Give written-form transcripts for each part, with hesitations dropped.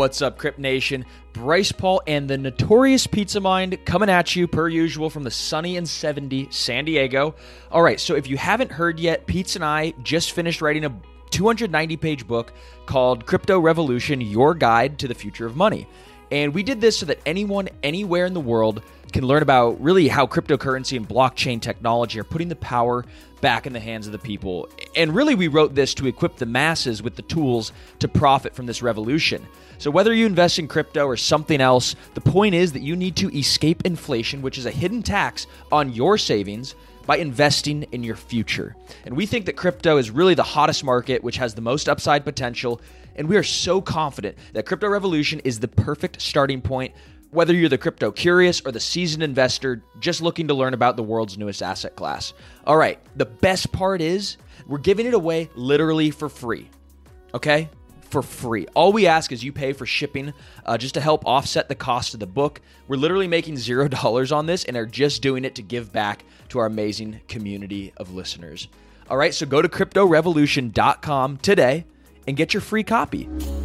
What's up, Crypt Nation? Bryce Paul and the Notorious Pizza Mind coming at you per usual from the sunny and 70 San Diego. All right, so if you haven't heard yet, Pete and I just finished writing a 290-page book called Crypto Revolution, Your Guide to the Future of Money. And we did this so that anyone, anywhere in the world can learn about really how cryptocurrency and blockchain technology are putting the power back in the hands of the people. And really, we wrote this to equip the masses with the tools to profit from this revolution. So whether you invest in crypto or something else, the point is that you need to escape inflation, which is a hidden tax on your savings, by investing in your future. And we think that crypto is really the hottest market, which has the most upside potential. And we are so confident that Crypto Revolution is the perfect starting point, whether you're the crypto curious or the seasoned investor just looking to learn about the world's newest asset class. All right, the best part is we're giving it away literally for free, okay? For free. All we ask is you pay for shipping just to help offset the cost of the book. We're literally making $0 on this and are just doing it to give back to our amazing community of listeners. All right, so go to cryptorevolution.com today and get your free copy.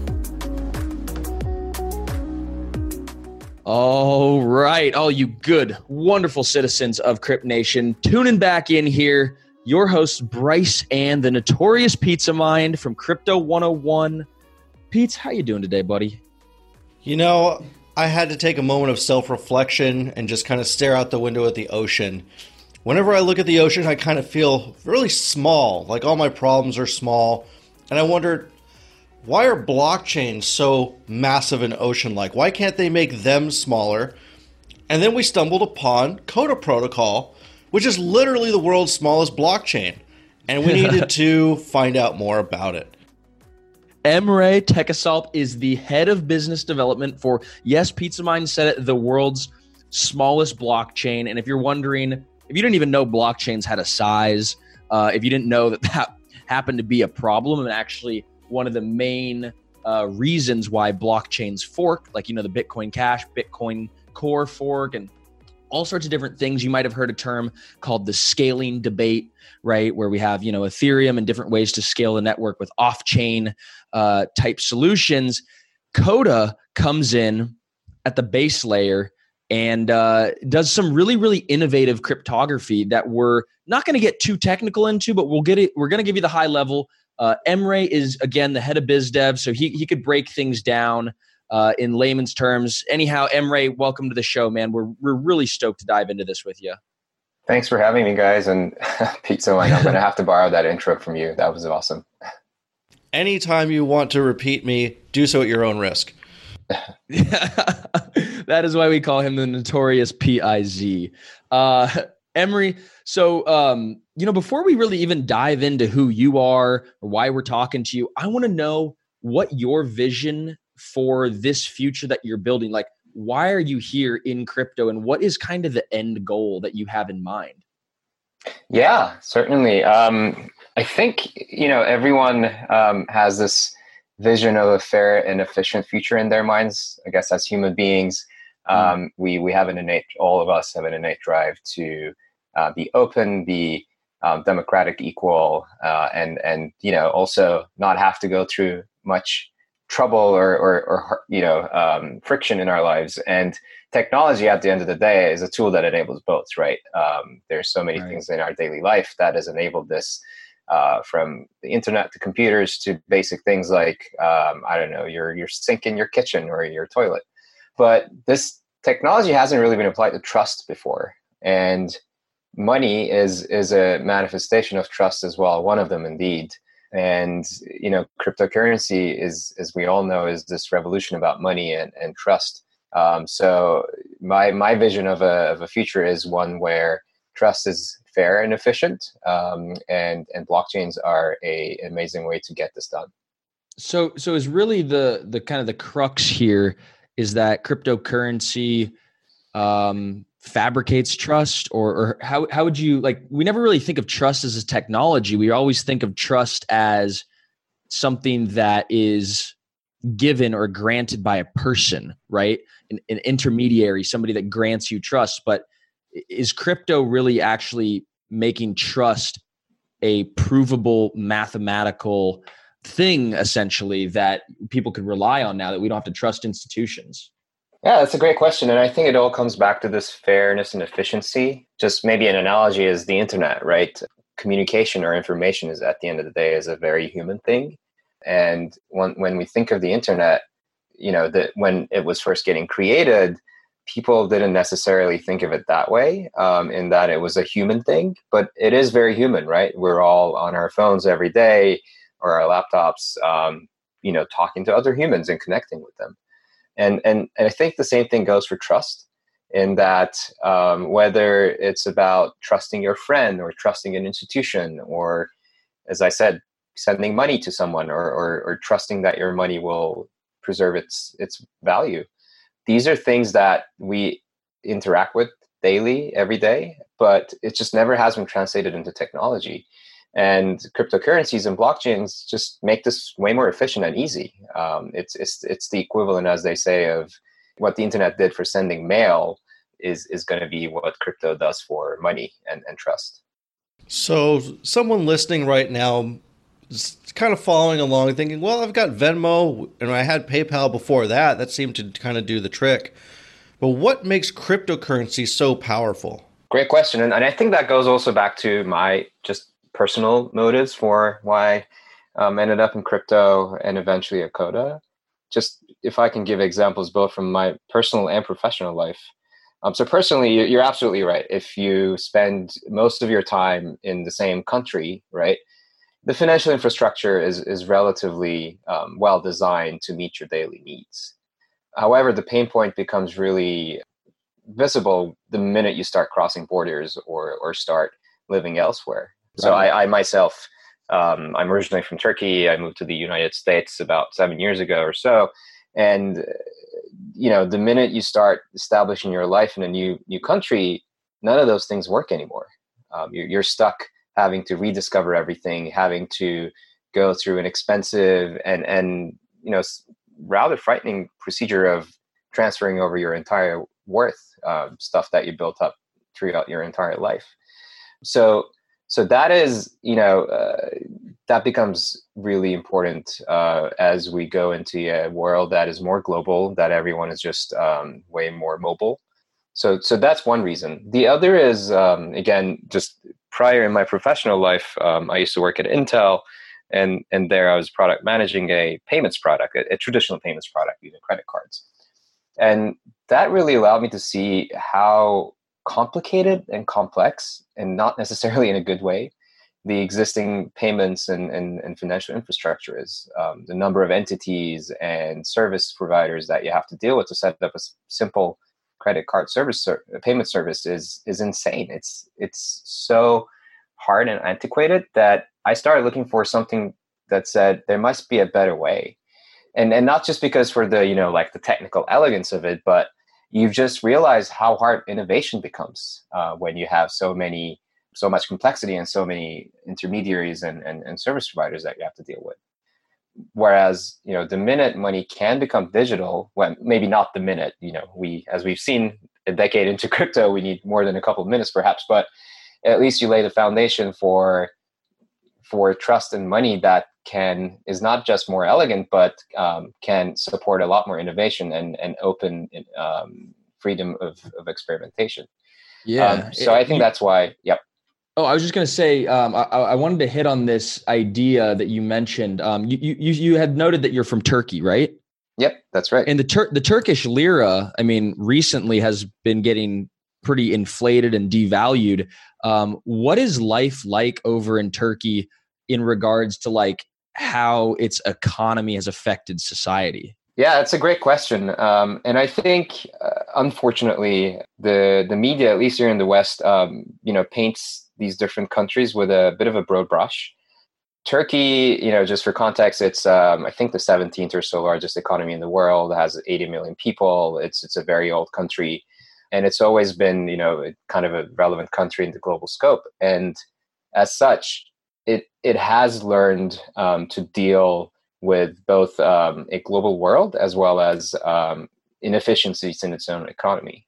All right, all you good, wonderful citizens of Crypt Nation, tuning back in here. Your hosts, Bryce and the Notorious Pizza Mind from Crypto 101. Pete, how you doing today, buddy? You know, I had to take a moment of self-reflection and just kind of stare out the window at the ocean. Whenever I look at the ocean, I kind of feel really small, like all my problems are small. And I wondered, why are blockchains so massive and ocean-like? Why can't they make them smaller? And then we stumbled upon Coda Protocol, which is literally the world's smallest blockchain. And we needed to find out more about it. Emre Tekasalt is the head of business development for, yes, Pizza Mind said it, the world's smallest blockchain. And if you're wondering, if you didn't even know blockchains had a size, if you didn't know that that happened to be a problem and actually one of the main reasons why blockchains fork, like, you know, the Bitcoin Cash, Bitcoin Core fork, and all sorts of different things. You might have heard a term called the scaling debate, right? Where we have, you know, Ethereum and different ways to scale the network with off-chain type solutions. Coda comes in at the base layer and does some really, really innovative cryptography that we're not going to get too technical into, but we're going to give you the high level. Emre is, again, the head of biz dev, so he could break things down in layman's terms. Anyhow, Emre, welcome to the show, man. We're really stoked to dive into this with you. Thanks for having me, guys. And Pizza Mind, I'm going to have to borrow that intro from you. That was awesome. Anytime you want to repeat me, do so at your own risk. That is why we call him the Notorious P-I-Z. Emre, so, you know, before we really even dive into who you are or why we're talking to you, I want to know what your vision for this future that you're building, like, why are you here in crypto and what is kind of the end goal that you have in mind? Yeah, certainly. I think, you know, everyone has this vision of a fair and efficient future in their minds. I guess as human beings, we have all of us have an innate drive to be open, be democratic, equal, and you know, also not have to go through much trouble or you know, friction in our lives. And technology at the end of the day is a tool that enables both, right? There's so many things in our daily life that has enabled this, from the internet to computers to basic things like, I don't know, your sink in your kitchen or your toilet. But this technology hasn't really been applied to trust before. And money is a manifestation of trust as well, one of them indeed. And, you know, cryptocurrency is, as we all know, is this revolution about money and trust. So my vision of a future is one where trust is fair and efficient, and blockchains are an amazing way to get this done. So is really the kind of the crux here is that cryptocurrency fabricates trust, or how would you, like, we never really think of trust as a technology. We always think of trust as something that is given or granted by a person, right? An intermediary, somebody that grants you trust. But is crypto really actually making trust a provable mathematical thing essentially that people could rely on now that we don't have to trust institutions? Yeah, that's a great question. And I think it all comes back to this fairness and efficiency. Just maybe an analogy is the internet, right? Communication or information is at the end of the day is a very human thing. And when we think of the internet, that when it was first getting created, people didn't necessarily think of it that way, in that it was a human thing, but it is very human, right? We're all on our phones every day or our laptops, talking to other humans and connecting with them. And I think the same thing goes for trust, in that whether it's about trusting your friend or trusting an institution, or, as I said, sending money to someone, or trusting that your money will preserve its value. These are things that we interact with daily, every day, but it just never has been translated into technology. And cryptocurrencies and blockchains just make this way more efficient and easy. It's the equivalent, as they say, of what the internet did for sending mail is going to be what crypto does for money and trust. So someone listening right now is kind of following along thinking, well, I've got Venmo and I had PayPal before that. That seemed to kind of do the trick. But what makes cryptocurrency so powerful? Great question. And I think that goes also back to my just personal motives for why I ended up in crypto and eventually at Coda. Just if I can give examples both from my personal and professional life. So personally, you're absolutely right. If you spend most of your time in the same country, right, the financial infrastructure is relatively well designed to meet your daily needs. However, the pain point becomes really visible the minute you start crossing borders or start living elsewhere. So I myself, I'm originally from Turkey. I moved to the United States about 7 years ago or so. And, the minute you start establishing your life in a new country, none of those things work anymore. You're stuck having to rediscover everything, having to go through an expensive and rather frightening procedure of transferring over your entire worth, stuff that you built up throughout your entire life. So that is, that becomes really important as we go into a world that is more global, that everyone is just way more mobile. So that's one reason. The other is, again, just prior in my professional life, I used to work at Intel, and there I was product managing a payments product, a traditional payments product using credit cards. And that really allowed me to see how complicated and complex, and not necessarily in a good way, the existing payments and financial infrastructure is. The number of entities and service providers that you have to deal with to set up a simple credit card payment service is insane. It's so hard and antiquated that I started looking for something that said there must be a better way. And not just because for the, like the technical elegance of it, but you've just realized how hard innovation becomes when you have so much complexity and so many intermediaries and service providers that you have to deal with. Whereas, the minute money can become digital, well, maybe not the minute, as we've seen a decade into crypto, we need more than a couple of minutes perhaps, but at least you lay the foundation for trust and money that is not just more elegant, but can support a lot more innovation and open freedom of experimentation. Yeah. So I think that's why, yep. Oh, I was just going to say, I wanted to hit on this idea that you mentioned. You had noted that you're from Turkey, right? Yep, that's right. And the Turkish lira, recently has been getting pretty inflated and devalued. What is life like over in Turkey in regards to how its economy has affected society? Yeah, it's a great question. And I think, unfortunately, the media, at least here in the West, paints these different countries with a bit of a broad brush. Turkey, just for context, it's, I think, the 17th or so largest economy in the world. It has 80 million people. It's a very old country. And it's always been, kind of a relevant country in the global scope. And as such, it has learned to deal with both a global world as well as inefficiencies in its own economy.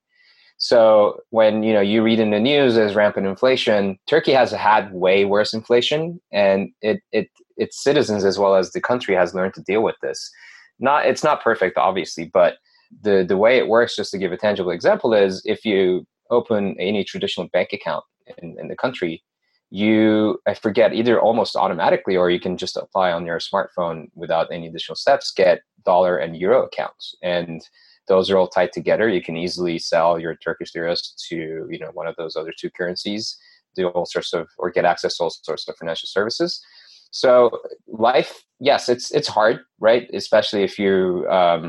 So when you read in the news there's rampant inflation, Turkey has had way worse inflation, and it its citizens as well as the country has learned to deal with this. It's not perfect, obviously, but the way it works, just to give a tangible example, is if you open any traditional bank account in the country, I forget, either almost automatically or you can just apply on your smartphone without any additional steps, get dollar and euro accounts. And those are all tied together. You can easily sell your Turkish liras to, one of those other two currencies, do all sorts of, or get access to all sorts of financial services. So life, yes, it's hard, right? Especially if you, are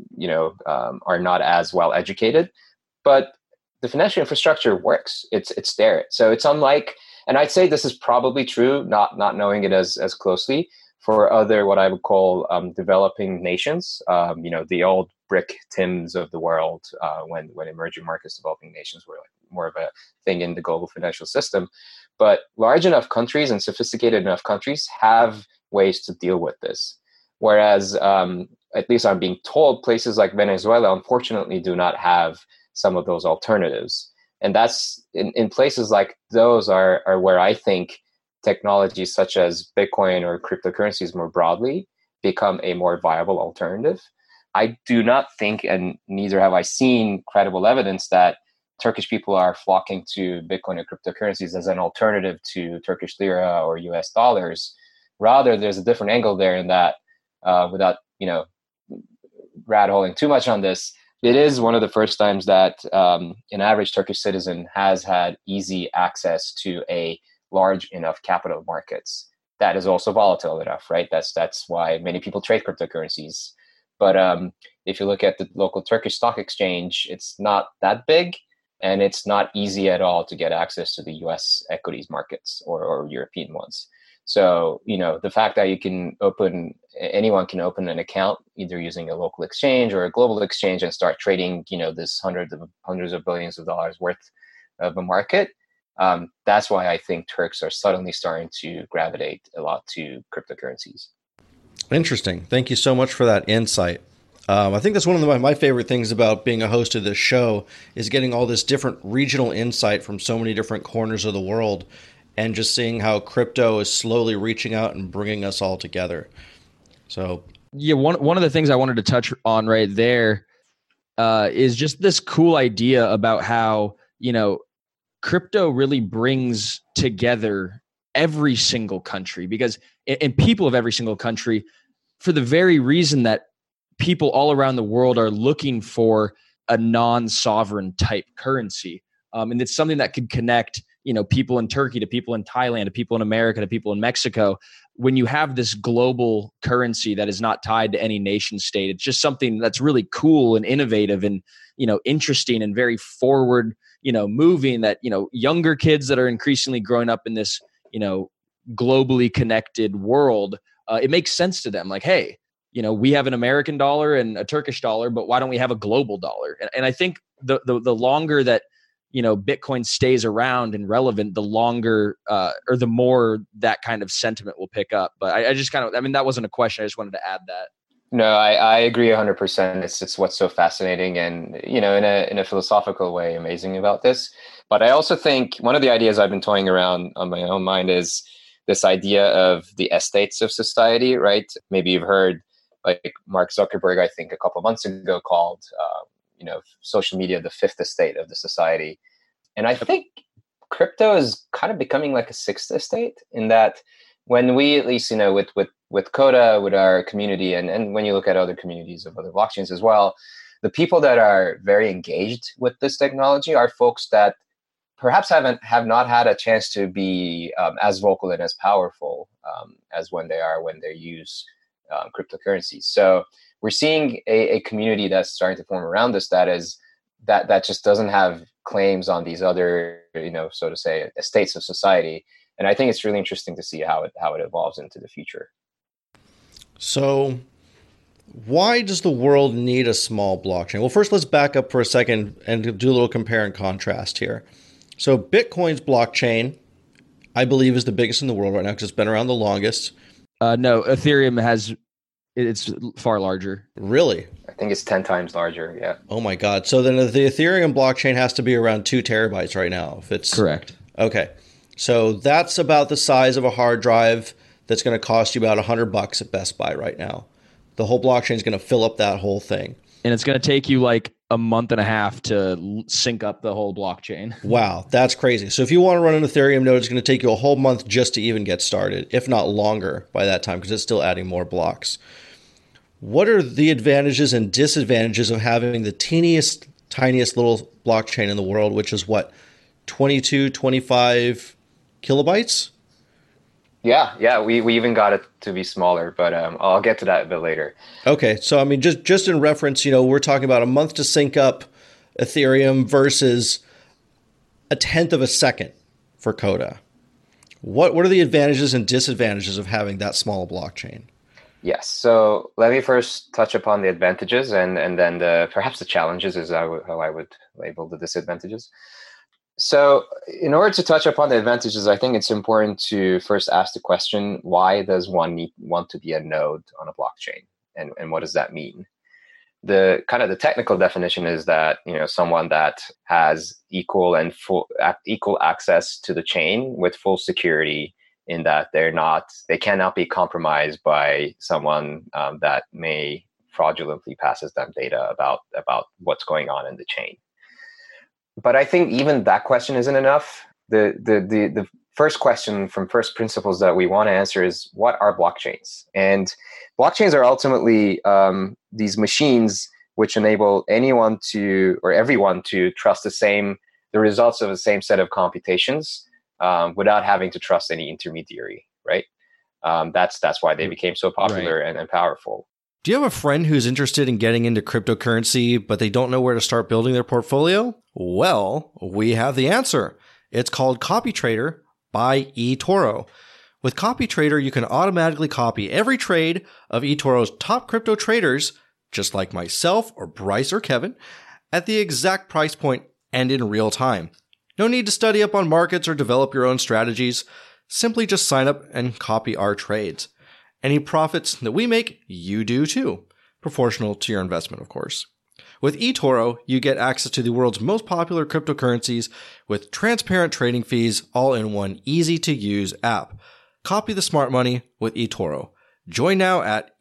not as well educated, but the financial infrastructure works. It's there. So it's unlike, and I'd say this is probably true, not knowing it as closely, for other, what I would call developing nations, the old brick Tims of the world, when emerging markets, developing nations were like more of a thing in the global financial system. But large enough countries and sophisticated enough countries have ways to deal with this. Whereas, at least I'm being told, places like Venezuela, unfortunately, do not have some of those alternatives. And that's in places like those are where I think technologies such as Bitcoin or cryptocurrencies more broadly become a more viable alternative. I do not think, and neither have I seen credible evidence, that Turkish people are flocking to Bitcoin or cryptocurrencies as an alternative to Turkish lira or US dollars. Rather, there's a different angle there in that, without, rat-holing too much on this, it is one of the first times that an average Turkish citizen has had easy access to a large enough capital markets that is also volatile enough, right? That's why many people trade cryptocurrencies. But if you look at the local Turkish stock exchange, it's not that big, and it's not easy at all to get access to the US equities markets or European ones. So, the fact that anyone can open an account either using a local exchange or a global exchange and start trading, this hundreds of billions of dollars worth of a market, that's why I think Turks are suddenly starting to gravitate a lot to cryptocurrencies. Interesting. Thank you so much for that insight. I think that's one of my favorite things about being a host of this show is getting all this different regional insight from so many different corners of the world and just seeing how crypto is slowly reaching out and bringing us all together. So, yeah, one of the things I wanted to touch on right there is just this cool idea about how, crypto really brings together every single country and people of every single country, for the very reason that people all around the world are looking for a non-sovereign type currency. And it's something that could connect, people in Turkey to people in Thailand, to people in America, to people in Mexico. When you have this global currency that is not tied to any nation state, it's just something that's really cool and innovative and, interesting and very forward, moving, that, younger kids that are increasingly growing up in this, globally connected world, it makes sense to them. Like, hey, we have an American dollar and a Turkish dollar, but why don't we have a global dollar? And I think the longer that, Bitcoin stays around and relevant, the longer or the more that kind of sentiment will pick up. But I just that wasn't a question. I just wanted to add that. No, I agree 100%. It's what's so fascinating and, in a philosophical way, amazing about this. But I also think one of the ideas I've been toying around on my own mind is this idea of the estates of society, right? Maybe you've heard, like Mark Zuckerberg, I think a couple of months ago, called social media the fifth estate of the society. And I think crypto is kind of becoming like a sixth estate, in that when we, at least, with Coda, with our community, and when you look at other communities of other blockchains as well, the people that are very engaged with this technology are folks that perhaps have not had a chance to be as vocal and as powerful as when they use cryptocurrencies. So we're seeing a community that's starting to form around this that just doesn't have claims on these other, so to say, estates of society. And I think it's really interesting to see how it evolves into the future. So why does the world need a small blockchain? Well, first, let's back up for a second and do a little compare and contrast here. So Bitcoin's blockchain, I believe, is the biggest in the world right now because it's been around the longest. No, Ethereum it's far larger. Really? I think it's 10 times larger, yeah. Oh my God. So then the Ethereum blockchain has to be around 2 terabytes right now. If it's correct. Okay. So that's about the size of a hard drive that's going to cost you about $100 at Best Buy right now. The whole blockchain is going to fill up that whole thing. And it's going to take you like a month and a half to sync up the whole blockchain. Wow, that's crazy. So if you want to run an Ethereum node, it's going to take you a whole month just to even get started, if not longer by that time, because it's still adding more blocks. What are the advantages and disadvantages of having the teeniest, tiniest little blockchain in the world, which is what, 22, 25 kilobytes? Yeah, we even got it to be smaller, but I'll get to that a bit later. Okay, so I mean, just in reference, we're talking about a month to sync up Ethereum versus a tenth of a second for Coda. What are the advantages and disadvantages of having that small blockchain? Yes, so let me first touch upon the advantages, and then perhaps the challenges is how I would label the disadvantages. So in order to touch upon the advantages, I think it's important to first ask the question, why does one want to be a node on a blockchain? And what does that mean? The kind of the technical definition is that, someone that has equal access to the chain with full security, in that they cannot be compromised by someone that may fraudulently passes them data about what's going on in the chain. But I think even that question isn't enough. The first question from first principles that we want to answer is, what are blockchains? And blockchains are ultimately these machines which enable anyone or everyone to trust the results of the same set of computations without having to trust any intermediary, right? That's why they became so popular and powerful. Do you have a friend who's interested in getting into cryptocurrency, but they don't know where to start building their portfolio? Well, we have the answer. It's called CopyTrader by eToro. With CopyTrader, you can automatically copy every trade of eToro's top crypto traders, just like myself or Bryce or Kevin, at the exact price point and in real time. No need to study up on markets or develop your own strategies. Simply just sign up and copy our trades. Any profits that we make, you do too. Proportional to your investment, of course. With eToro, you get access to the world's most popular cryptocurrencies with transparent trading fees, all in one easy-to-use app. Copy the smart money with eToro. Join now at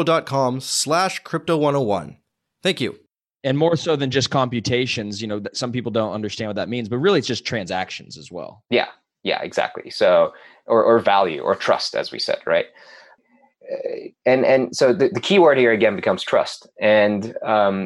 eToro.com/crypto101. Thank you. And more so than just computations, some people don't understand what that means, but really it's just transactions as well. Yeah, exactly. So, or value or trust, as we said, right? And so the key word here again becomes trust. And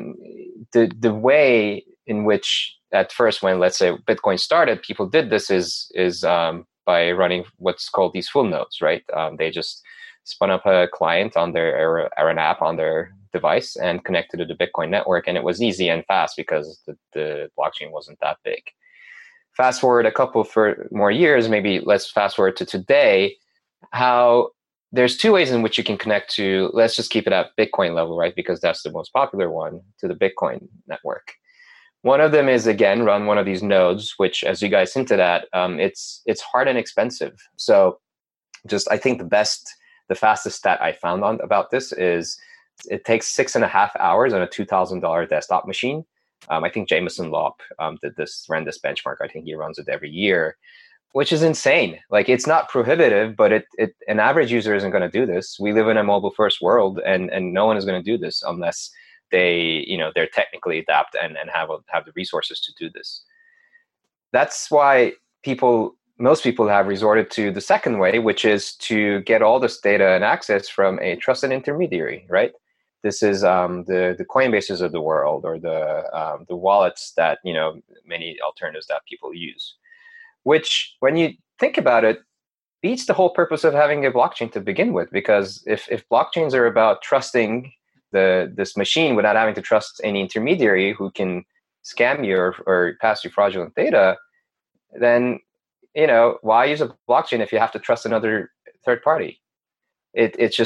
the way in which at first, when let's say Bitcoin started, people did this is by running what's called these full nodes, right? They just spun up a client on or an app on their device and connected to the Bitcoin network, and it was easy and fast because the blockchain wasn't that big. Fast forward a couple for more years, maybe let's fast forward to today, how there's two ways in which you can connect to, let's just keep it at Bitcoin level, right? Because that's the most popular one, to the Bitcoin network. One of them is, again, run one of these nodes, which, as you guys hinted at, it's hard and expensive. So I think the fastest stat I found about this is it takes 6.5 hours on a $2,000 desktop machine. I think Jameson Lopp ran this benchmark. I think he runs it every year, which is insane. Like, it's not prohibitive, but an average user isn't going to do this. We live in a mobile first world, and no one is going to do this unless they're technically adept and have the resources to do this. That's why most people have resorted to the second way, which is to get all this data and access from a trusted intermediary, right? This is the Coinbases of the world, or the wallets that many alternatives that people use. Which, when you think about it, beats the whole purpose of having a blockchain to begin with. Because if blockchains are about trusting this machine without having to trust any intermediary who can scam you or pass you fraudulent data, then why use a blockchain if you have to trust another third party? It's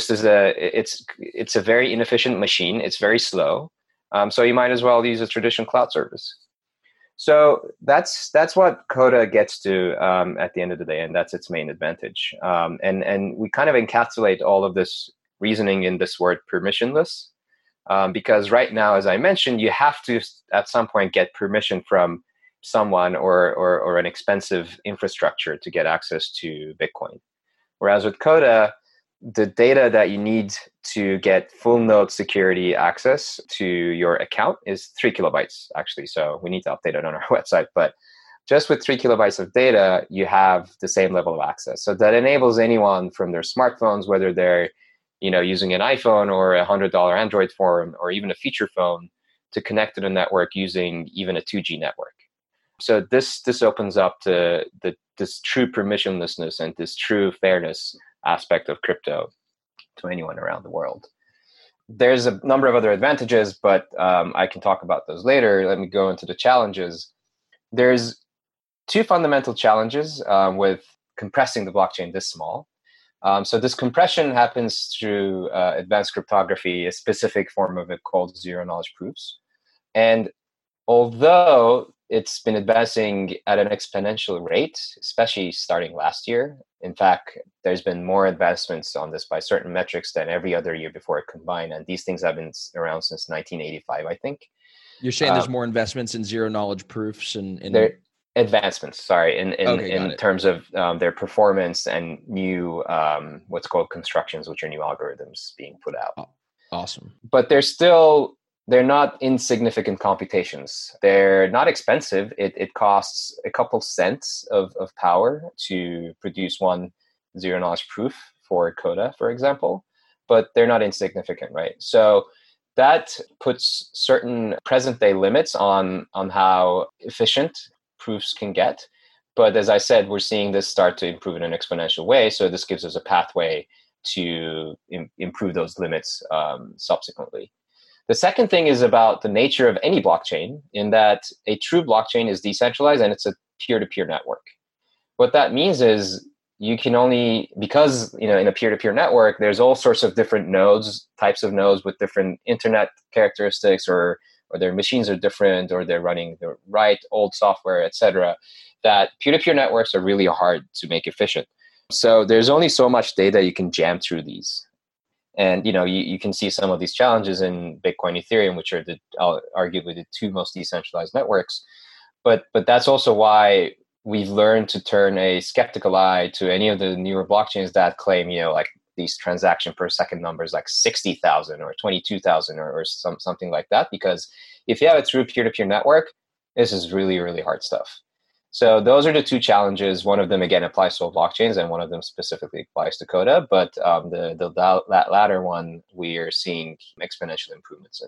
a very inefficient machine. It's very slow. So you might as well use a traditional cloud service. So that's what Coda gets to at the end of the day, and that's its main advantage. And we kind of encapsulate all of this reasoning in this word permissionless, because right now, as I mentioned, you have to at some point get permission from someone or an expensive infrastructure to get access to Bitcoin. Whereas with Coda, the data that you need to get full node security access to your account is 3 kilobytes, actually. So we need to update it on our website. But just with 3 kilobytes of data, you have the same level of access. So that enables anyone from their smartphones, whether they're using an iPhone or $100 Android phone or even a feature phone, to connect to the network using even a 2G network. So this opens up to this true permissionlessness and this true fairness aspect of crypto to anyone around the world. There's a number of other advantages, but I can talk about those later. Let me go into the challenges. There's two fundamental challenges with compressing the blockchain this small. So this compression happens through advanced cryptography, a specific form of it called zero-knowledge proofs. And although it's been advancing at an exponential rate, especially starting last year. In fact, there's been more advancements on this by certain metrics than every other year before it combined. And these things have been around since 1985, I think. You're saying there's more investments in zero-knowledge proofs and their advancements, in terms of their performance and new what's called constructions, which are new algorithms being put out. Oh, awesome. But they're not insignificant computations. They're not expensive. It costs a couple cents of power to produce one zero-knowledge proof for Coda, for example, but they're not insignificant, right? So that puts certain present-day limits on how efficient proofs can get. But as I said, we're seeing this start to improve in an exponential way. So this gives us a pathway to improve those limits subsequently. The second thing is about the nature of any blockchain, in that a true blockchain is decentralized and it's a peer-to-peer network. What that means is you can only, because in a peer-to-peer network, there's all sorts of different nodes, types of nodes with different internet characteristics, or their machines are different, or they're running the right old software, etc. That peer-to-peer networks are really hard to make efficient. So there's only so much data you can jam through these. And you can see some of these challenges in Bitcoin, Ethereum, which are arguably the two most decentralized networks. But that's also why we've learned to turn a skeptical eye to any of the newer blockchains that claim, like these transaction per second numbers like 60,000 or 22,000 or something like that. Because if you have a true peer-to-peer network, this is really, really hard stuff. So those are the two challenges. One of them, again, applies to all blockchains, and one of them specifically applies to Coda. But that latter one, we are seeing exponential improvements in.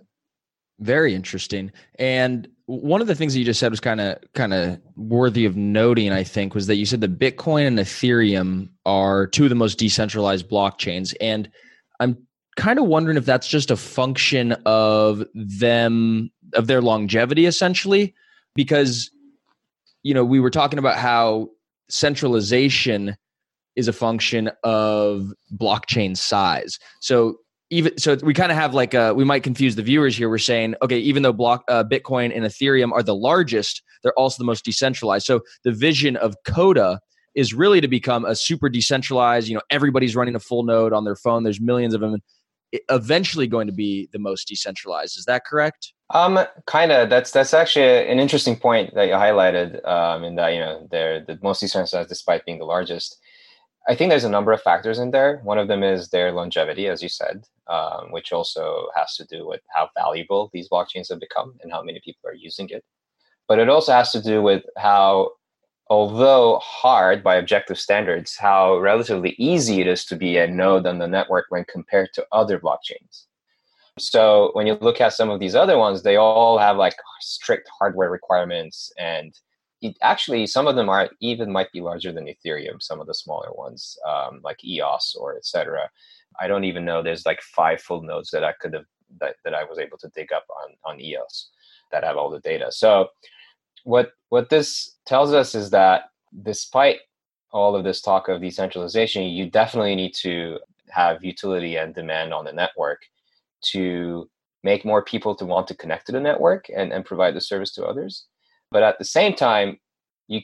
Very interesting. And one of the things that you just said was kind of worthy of noting, I think, was that you said that Bitcoin and Ethereum are two of the most decentralized blockchains. And I'm kind of wondering if that's just a function of their longevity, essentially, because we were talking about how centralization is a function of blockchain size. So we kind of have we might confuse the viewers here. We're saying, okay, even though Bitcoin and Ethereum are the largest, they're also the most decentralized. So the vision of Coda is really to become a super decentralized, everybody's running a full node on their phone. There's millions of them. Eventually going to be the most decentralized. Is that correct? Kind of. That's actually an interesting point that you highlighted. In that they're the most decentralized despite being the largest. I think there's a number of factors in there. One of them is their longevity, as you said, which also has to do with how valuable these blockchains have become and how many people are using it. But it also has to do with how, although hard by objective standards, how relatively easy it is to be a node on the network when compared to other blockchains. So when you look at some of these other ones, they all have strict hardware requirements, and some of them might be larger than Ethereum, some of the smaller ones, like EOS or etc. I don't even know, there's 5 full nodes that I was able to dig up on EOS that have all the data. So what this tells us is that despite all of this talk of decentralization, you definitely need to have utility and demand on the network to make more people to want to connect to the network and provide the service to others. But at the same time, you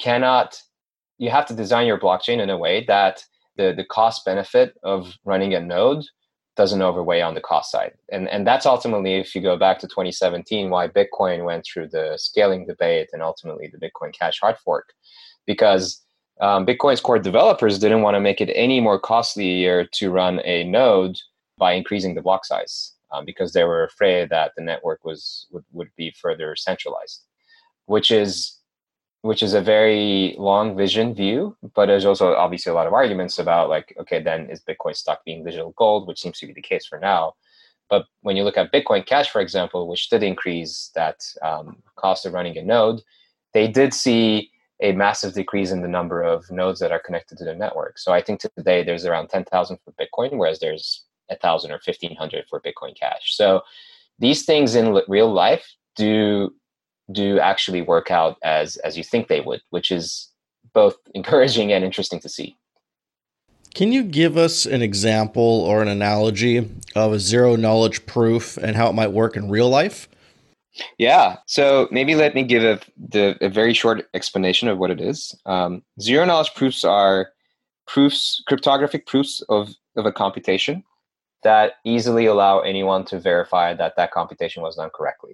have to design your blockchain in a way that the cost benefit of running a node doesn't overweigh on the cost side. And that's ultimately, if you go back to 2017, why Bitcoin went through the scaling debate and ultimately the Bitcoin Cash hard fork. Because Bitcoin's core developers didn't want to make it any more costlier to run a node by increasing the block size, because they were afraid that the network would be further centralized, which is a very long vision view. But there's also obviously a lot of arguments about, like, okay, then is Bitcoin stuck being digital gold, which seems to be the case for now. But when you look at Bitcoin Cash, for example, which did increase that cost of running a node, they did see a massive decrease in the number of nodes that are connected to the network. So I think today there's around 10,000 for Bitcoin, whereas there's 1,000 or 1,500 for Bitcoin Cash. So these things in real life do actually work out as you think they would, which is both encouraging and interesting to see. Can you give us an example or an analogy of a zero knowledge proof and how it might work in real life? Yeah. So maybe let me give a very short explanation of what it is. Zero knowledge proofs are cryptographic proofs of a computation that easily allow anyone to verify that computation was done correctly.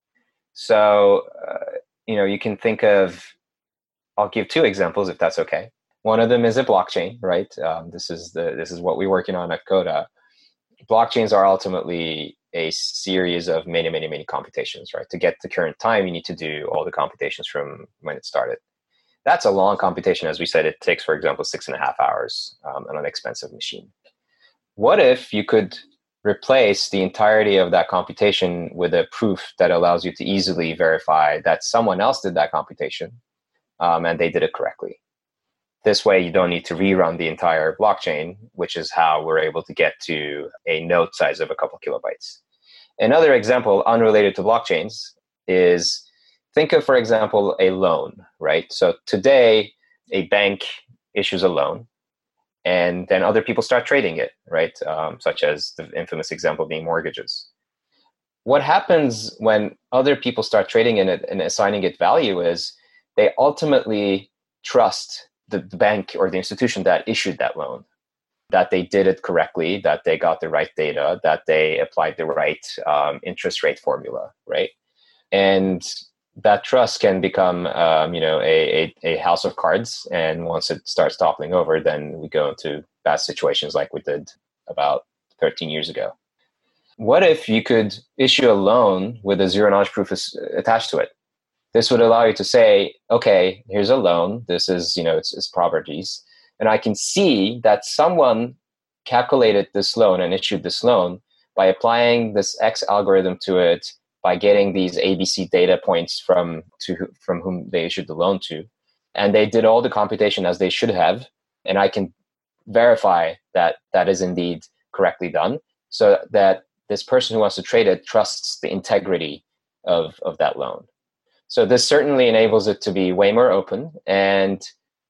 So, you can think of, I'll give two examples if that's okay. One of them is a blockchain, right? This is what we're working on at Coda. Blockchains are ultimately a series of many, many, many computations, right? To get to current time, you need to do all the computations from when it started. That's a long computation. As we said, it takes, for example, 6.5 hours on an expensive machine. What if you could replace the entirety of that computation with a proof that allows you to easily verify that someone else did that computation and they did it correctly? This way, you don't need to rerun the entire blockchain, which is how we're able to get to a node size of a couple kilobytes. Another example, unrelated to blockchains, is think of, for example, a loan, right? So today, a bank issues a loan, and then other people start trading it, right? Such as the infamous example being mortgages. What happens when other people start trading in it and assigning it value is they ultimately trust the bank or the institution that issued that loan, that they did it correctly, that they got the right data, that they applied the right interest rate formula, right? And that trust can become, a house of cards. And once it starts toppling over, then we go into bad situations like we did about 13 years ago. What if you could issue a loan with a zero knowledge proof attached to it? This would allow you to say, okay, here's a loan. This is, its properties. And I can see that someone calculated this loan and issued this loan by applying this X algorithm to it, by getting these ABC data points from whom they issued the loan to. And they did all the computation as they should have. And I can verify that that is indeed correctly done, so that this person who wants to trade it trusts the integrity of that loan. So this certainly enables it to be way more open. And,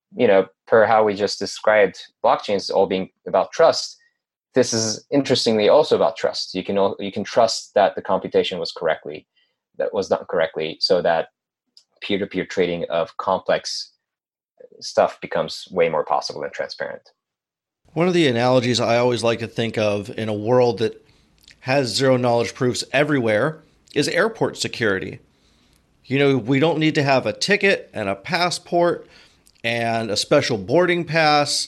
per how we just described blockchains all being about trust, this is interestingly also about trust. You can trust that the computation was done correctly, so that peer-to-peer trading of complex stuff becomes way more possible and transparent. One of the analogies I always like to think of in a world that has zero knowledge proofs everywhere is airport security. We don't need to have a ticket and a passport and a special boarding pass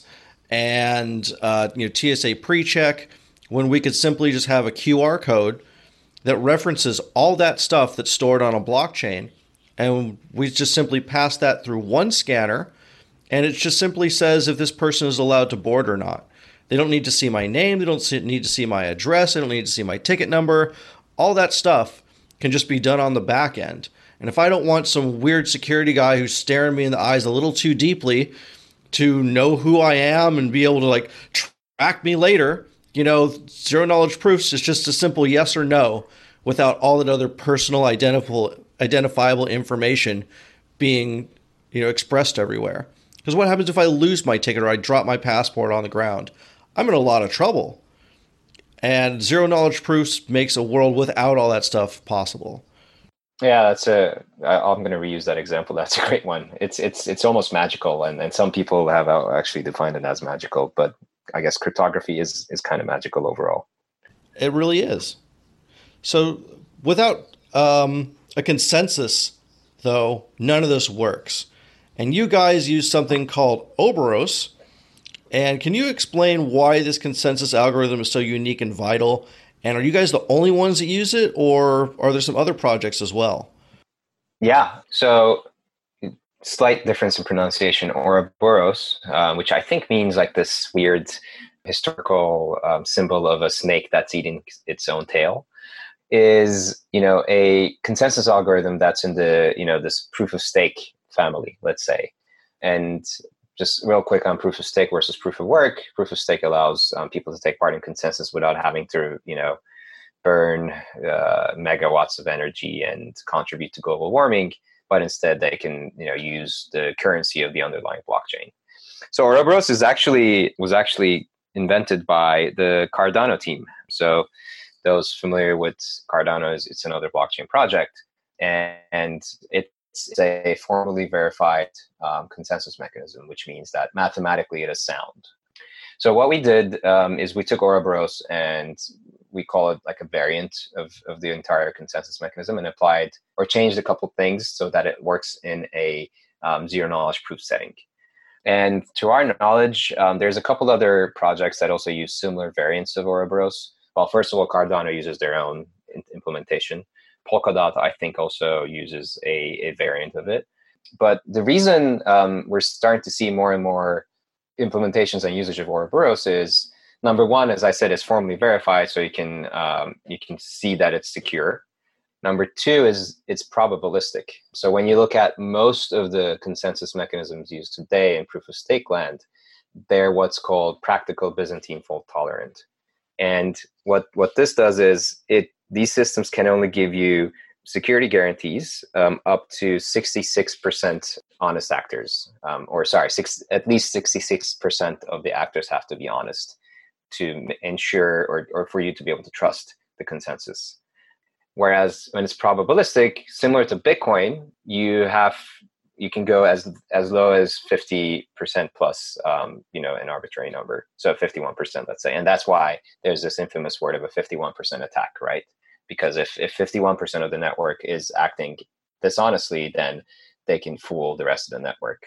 and TSA pre-check, when we could simply just have a QR code that references all that stuff that's stored on a blockchain, and we just simply pass that through one scanner, and it just simply says if this person is allowed to board or not. They don't need to see my name, they don't need to see my address, they don't need to see my ticket number. All that stuff can just be done on the back end. And if I don't want some weird security guy who's staring me in the eyes a little too deeply to know who I am and be able to track me later, zero knowledge proofs is just a simple yes or no without all that other personal identifiable information being, expressed everywhere. Because what happens if I lose my ticket or I drop my passport on the ground? I'm in a lot of trouble. And zero knowledge proofs makes a world without all that stuff possible. Yeah, I'm going to reuse that example. That's a great one. It's almost magical, and some people have actually defined it as magical, but I guess cryptography is kind of magical overall. It really is. So without a consensus, though, none of this works. And you guys use something called Oberos. And can you explain why this consensus algorithm is so unique and vital? And are you guys the only ones that use it, or are there some other projects as well? Yeah. So slight difference in pronunciation. Ouroboros, which I think means like this weird historical symbol of a snake that's eating its own tail, is a consensus algorithm that's in the this proof of stake family, let's say. And just real quick on proof of stake versus proof of work. Proof of stake allows people to take part in consensus without having to burn megawatts of energy and contribute to global warming, but instead they can use the currency of the underlying blockchain. So Ouroboros was actually invented by the Cardano team. So those familiar with Cardano, it's another blockchain project, and it's a formally verified consensus mechanism, which means that mathematically it is sound. So what we did is we took Ouroboros and we call it like a variant of the entire consensus mechanism, and applied or changed a couple things so that it works in a zero knowledge proof setting. And to our knowledge, there's a couple other projects that also use similar variants of Ouroboros. Well, first of all, Cardano uses their own implementation. Polkadot, I think, also uses a variant of it. But the reason we're starting to see more and more implementations and usage of Ouroboros is, number one, as I said, it's formally verified, so you can see that it's secure. Number two is it's probabilistic. So when you look at most of the consensus mechanisms used today in proof of stake land, they're what's called practical Byzantine fault tolerant. And what this does is these systems can only give you security guarantees up to 66% honest actors, at least 66% of the actors have to be honest to ensure or for you to be able to trust the consensus. Whereas when it's probabilistic, similar to Bitcoin, you can go as low as 50% plus, an arbitrary number. So 51%, let's say. And that's why there's this infamous word of a 51% attack, right? Because if 51% of the network is acting dishonestly, then they can fool the rest of the network.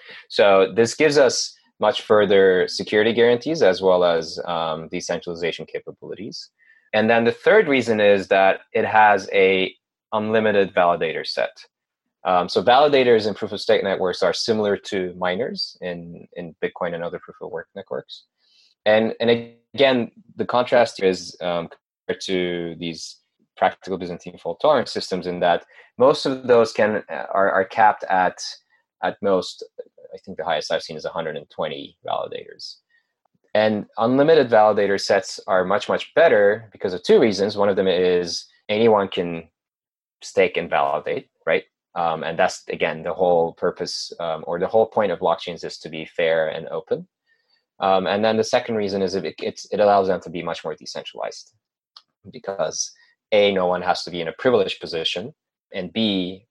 So this gives us much further security guarantees as well as decentralization capabilities. And then the third reason is that it has a unlimited validator set. So validators in proof of stake networks are similar to miners in Bitcoin and other proof of work networks. And again, the contrast is compared to these practical Byzantine fault tolerant systems in that most of those are capped at most, I think the highest I've seen is 120 validators. And unlimited validator sets are much, much better because of two reasons. One of them is anyone can stake and validate, right? And that's, again, the whole purpose or the whole point of blockchains is to be fair and open. And then the second reason is it allows them to be much more decentralized because A, no one has to be in a privileged position, and B,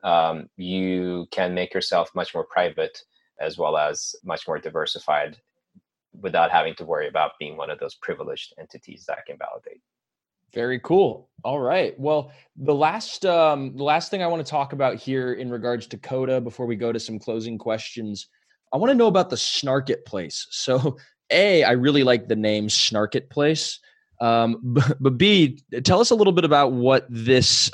you can make yourself much more private as well as much more diversified without having to worry about being one of those privileged entities that can validate. Very cool. All right. Well, the last thing I want to talk about here in regards to Coda before we go to some closing questions, I want to know about the Snarketplace. So, A, I really like the name Snarketplace. But B, tell us a little bit about what this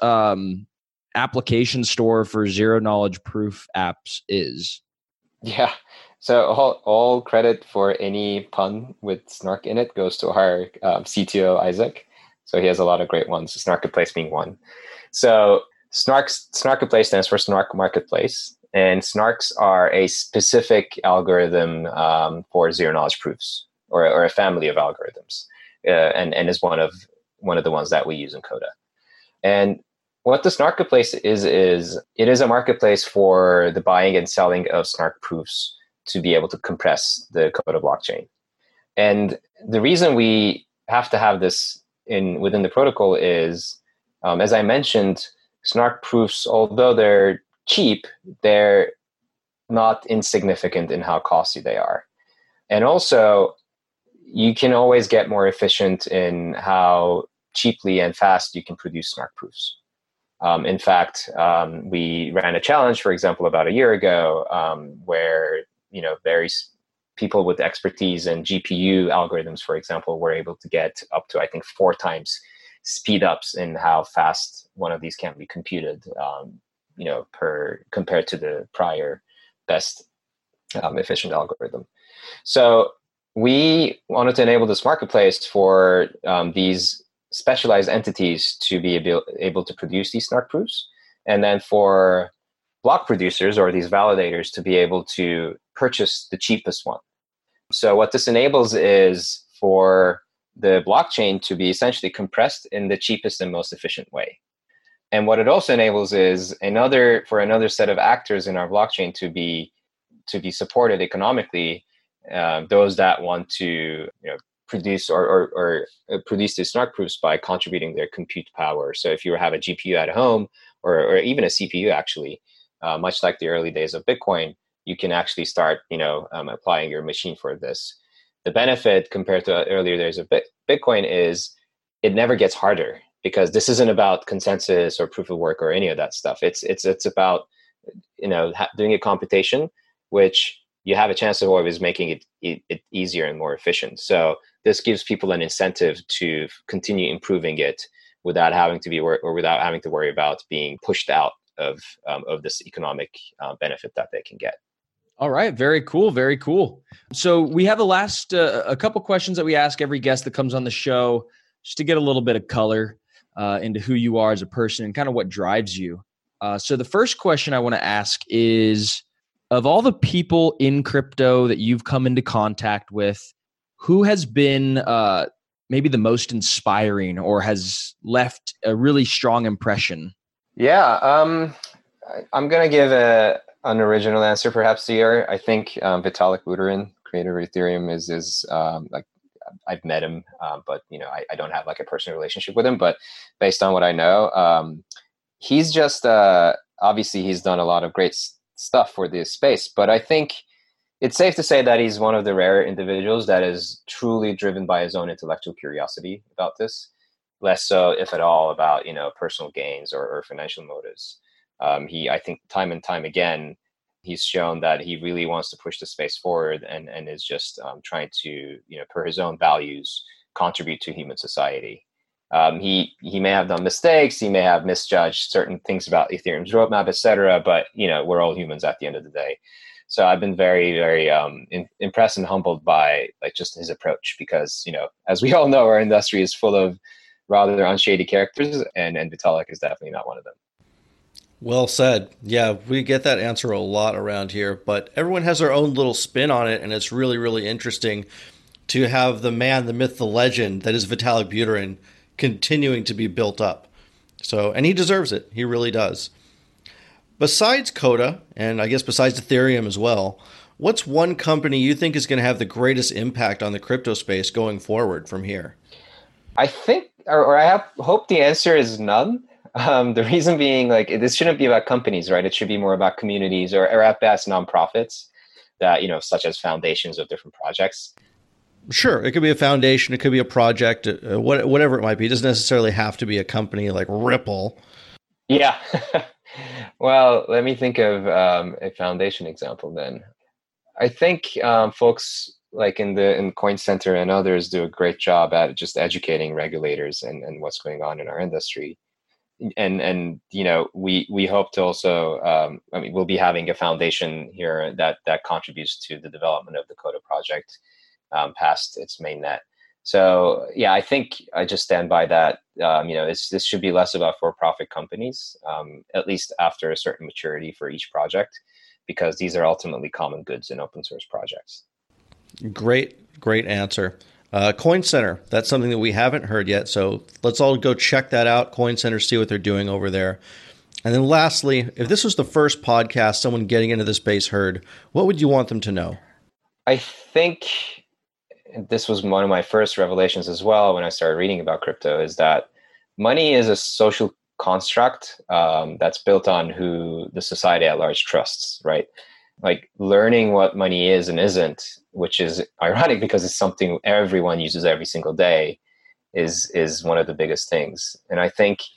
application store for zero knowledge proof apps is. Yeah. So all credit for any pun with snark in it goes to our CTO, Isaac. So he has a lot of great ones, Snarketplace being one. So Snarketplace stands for Snark Marketplace. And snarks are a specific algorithm for zero knowledge proofs or a family of algorithms. And is one of the ones that we use in Coda. And what the Snarketplace is it is a marketplace for the buying and selling of snark proofs to be able to compress the Coda blockchain. And the reason we have to have this within the protocol is, as I mentioned, snark proofs, although they're cheap, they're not insignificant in how costly they are. And also, you can always get more efficient in how cheaply and fast you can produce snark proofs. In fact, we ran a challenge, for example, about a year ago, where various people with expertise in GPU algorithms, for example, were able to get up to, I think, 4 times speed ups in how fast one of these can be computed, compared to the prior best efficient algorithm. So we wanted to enable this marketplace for these specialized entities to be able to produce these snark proofs, and then for block producers or these validators to be able to purchase the cheapest one. So what this enables is for the blockchain to be essentially compressed in the cheapest and most efficient way. And what it also enables is another set of actors in our blockchain to be supported economically, those that want to produce or produce these snark proofs by contributing their compute power. So if you have a GPU at home or even a CPU, actually, much like the early days of Bitcoin, you can actually start applying your machine for this. The benefit compared to earlier days of Bitcoin is it never gets harder, because this isn't about consensus or proof of work or any of that stuff. It's about doing a computation, which you have a chance of always making it easier and more efficient. So this gives people an incentive to continue improving it without having to worry about being pushed out of this economic benefit that they can get. All right. Very cool. Very cool. So we have the last a couple questions that we ask every guest that comes on the show, just to get a little bit of color into who you are as a person and kind of what drives you. So the first question I want to ask is, of all the people in crypto that you've come into contact with, who has been maybe the most inspiring or has left a really strong impression? Yeah, I'm going to give an original answer perhaps here. I think Vitalik Buterin, creator of Ethereum, is like, I've met him, but I don't have like a personal relationship with him. But based on what I know, he's just obviously he's done a lot of great stuff for this space. But I think it's safe to say that he's one of the rare individuals that is truly driven by his own intellectual curiosity about this, less so, if at all, about personal gains or financial motives. I think time and time again, he's shown that he really wants to push the space forward and is just trying to, per his own values, contribute to human society. He may have done mistakes, he may have misjudged certain things about Ethereum's roadmap, etc. But we're all humans at the end of the day. So I've been very, very impressed and humbled by just his approach, because as we all know, our industry is full of rather unshady characters, and Vitalik is definitely not one of them. Well said. Yeah, we get that answer a lot around here, but everyone has their own little spin on it, and it's really, really interesting to have the man, the myth, the legend that is Vitalik Buterin continuing to be built up. So, and he deserves it. He really does. Besides Coda, and I guess besides Ethereum as well, what's one company you think is going to have the greatest impact on the crypto space going forward from here? I think, or I hope the answer is none. The reason being, this shouldn't be about companies, right? It should be more about communities or at best nonprofits that, such as foundations of different projects. Sure. It could be a foundation. It could be a project, whatever it might be. It doesn't necessarily have to be a company like Ripple. Yeah. Well, let me think of a foundation example then. I think folks like in Coin Center and others do a great job at just educating regulators and what's going on in our industry. And we hope to also we'll be having a foundation here that contributes to the development of the Coda project past its mainnet. So yeah, I think I just stand by that. This should be less about for-profit companies, at least after a certain maturity for each project, because these are ultimately common goods in open source projects. Great answer. Coin Center, that's something that we haven't heard yet. So let's all go check that out. Coin Center, see what they're doing over there. And then lastly, if this was the first podcast someone getting into the space heard, what would you want them to know? I think this was one of my first revelations as well when I started reading about crypto, is that money is a social construct that's built on who the society at large trusts, right? Like learning what money is and isn't, which is ironic because it's something everyone uses every single day, is one of the biggest things. And I think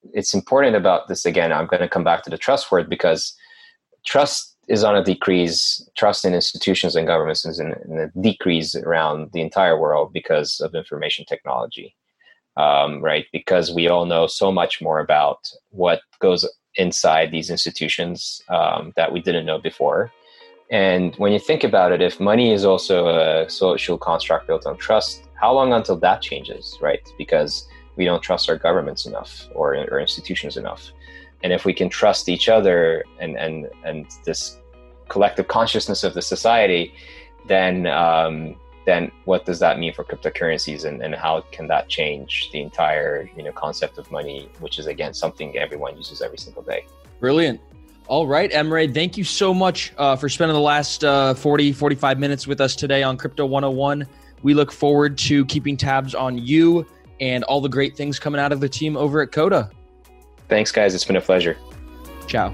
it's important about this, again, I'm going to come back to the trust word, because trust is on a decrease. Trust in institutions and governments is in a decrease around the entire world because of information technology, right? Because we all know so much more about what goes inside these institutions that we didn't know before. And when you think about it, if money is also a social construct built on trust, how long until that changes, right? Because we don't trust our governments enough or institutions enough. And if we can trust each other and this collective consciousness of the society, then what does that mean for cryptocurrencies, and how can that change the entire concept of money, which is, again, something everyone uses every single day. Brilliant. All right, Emre, thank you so much for spending the last 45 minutes with us today on Crypto 101. We look forward to keeping tabs on you and all the great things coming out of the team over at Coda. Thanks, guys. It's been a pleasure. Ciao.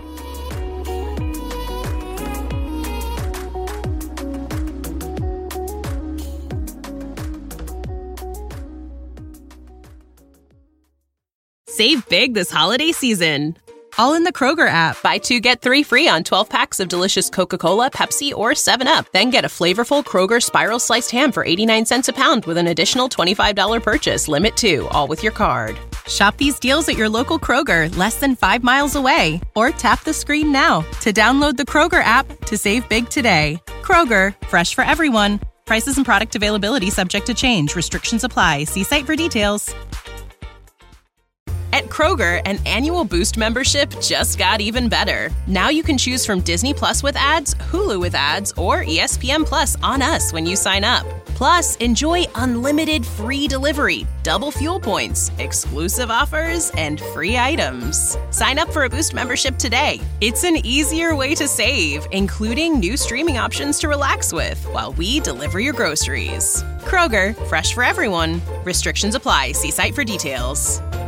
Save big this holiday season, all in the Kroger app. Buy 2, get 3 free on 12 packs of delicious Coca-Cola, Pepsi, or 7-Up. Then get a flavorful Kroger Spiral Sliced Ham for 89 cents a pound with an additional $25 purchase. Limit 2, all with your card. Shop these deals at your local Kroger, less than 5 miles away. Or tap the screen now to download the Kroger app to save big today. Kroger, fresh for everyone. Prices and product availability subject to change. Restrictions apply. See site for details. At Kroger, an annual Boost membership just got even better. Now you can choose from Disney Plus with ads, Hulu with ads, or ESPN Plus on us when you sign up. Plus, enjoy unlimited free delivery, double fuel points, exclusive offers, and free items. Sign up for a Boost membership today. It's an easier way to save, including new streaming options to relax with while we deliver your groceries. Kroger, fresh for everyone. Restrictions apply. See site for details.